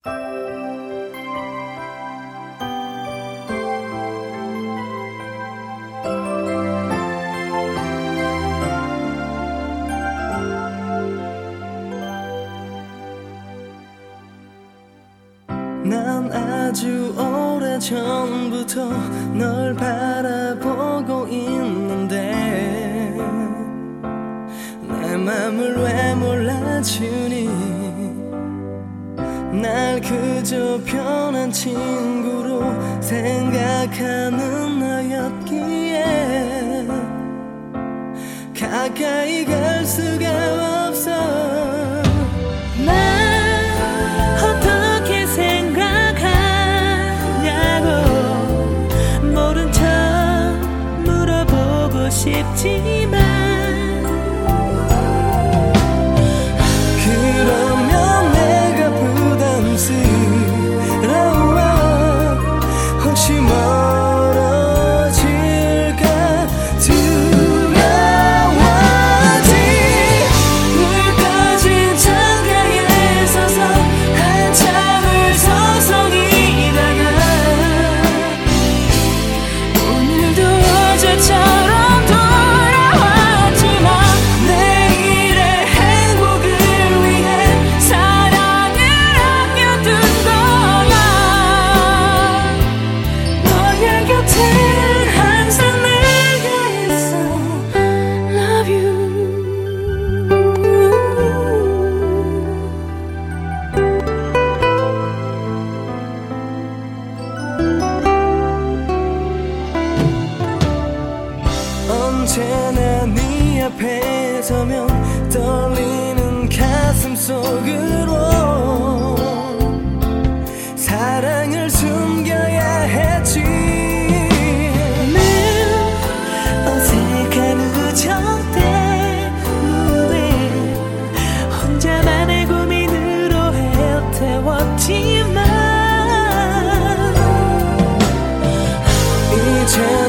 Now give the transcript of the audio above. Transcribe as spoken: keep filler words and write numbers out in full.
난 아주 오래전부터 널 바라보고 있는데 내 맘을 왜 몰라주니. 날 그저 편한 친구로 생각하는 너였기에 가까이 갈 수가 없어. 난 어떻게 생각하냐고 모른 척 물어보고 싶지만 그러면 내가 부담스러워. 혹시 멀어질까 두려워지. 물 꺼진 창가에 서서 한참을 서성이다가 오늘도 어제처럼 돌아왔지만 내일의 행복을 위해 사랑을 아껴둔 거야. 너의 곁에 항상 내가 있어. Love you. 언제나 네 앞에 서면 떨리는 가슴 속으로 사랑을 숨겨야 했지. 늘 어색한 우정 때문에 혼자만의 고민으로 헤어태웠지만 이제